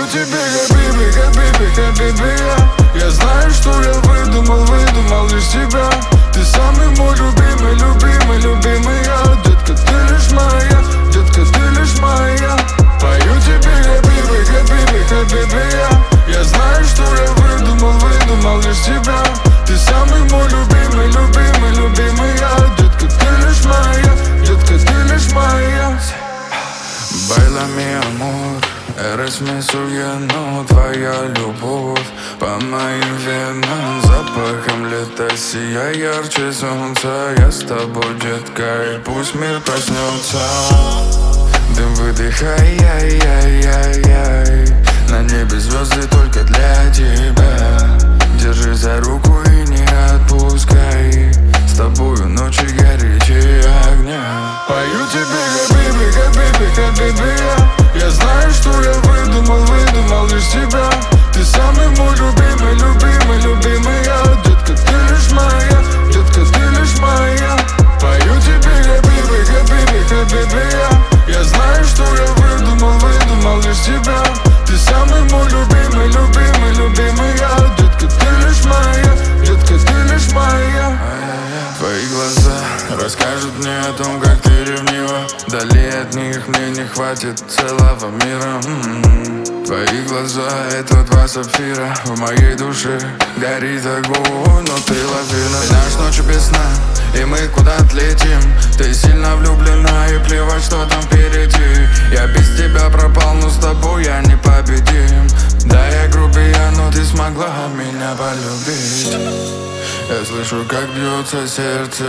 тебе, хабиби, хабиби, хабиби, я знаю, что я выдумал лишь тебя. Ты самый мой любимый, любимый, любимый я. Детка, ты лишь моя, детка, ты лишь моя. Пою тебе, хабиби, хабиби, хабиби, я знаю, что я выдумал лишь тебя. Ты самый мой любимый, любимый, любимый я. Детка, ты лишь моя, детка, ты лишь моя. Baila mi amor, eres mi sueño, твоя любовь по моим венам. Запахом лета сияй ярче солнца. Я с тобой, детка, и пусть мир проснется. Дым выдыхай, яй-яй-яй-яй. На небе звезды только для тебя. Держи за руку и не отпускай. С тобою ночи горячие огня. Пою тебе, хабиби, хабиби, хабиби, я знаю, что я выдумал лишь тебя. Ты самый мой любимый, любимый, любимый я. Детка, ты лишь моя, детка, ты лишь моя. Пою тебе, хабиби, хабиби, хабиби, я знаю, что я выдумал лишь тебя. Ты самый мой любимый, любимый, любимый я. Детка, ты лишь моя, детка, ты лишь моя. Твои глаза расскажут мне о том, как ты ревнива. Вдали от них мне не хватит целого мира. Твои глаза — это два сапфира. В моей душе горит огонь, но ты лавина. И наш ночь без сна, и мы куда-то летим. Ты сильно влюблена, и плевать, что там впереди. Я без тебя пропал, но с тобой я непобедим. Да, я грубия, но ты смогла меня полюбить. Я слышу, как бьется сердце.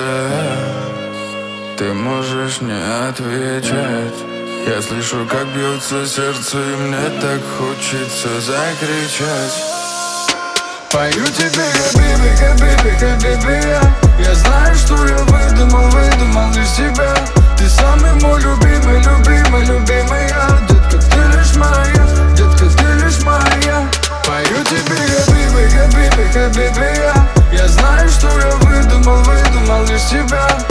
Ты можешь не отвечать. Я слышу, как бьется сердце, и мне так хочется закричать. Пою тебе, хабиби, хабиби, хабиби, я знаю, что я выдумал лишь тебя. Ты самый мой любимый, любимый, любимый я. Детка, ты лишь моя, детка, ты лишь моя. Пою тебе, хабиби, хабиби, хабиби, я знаю, что я выдумал лишь тебя.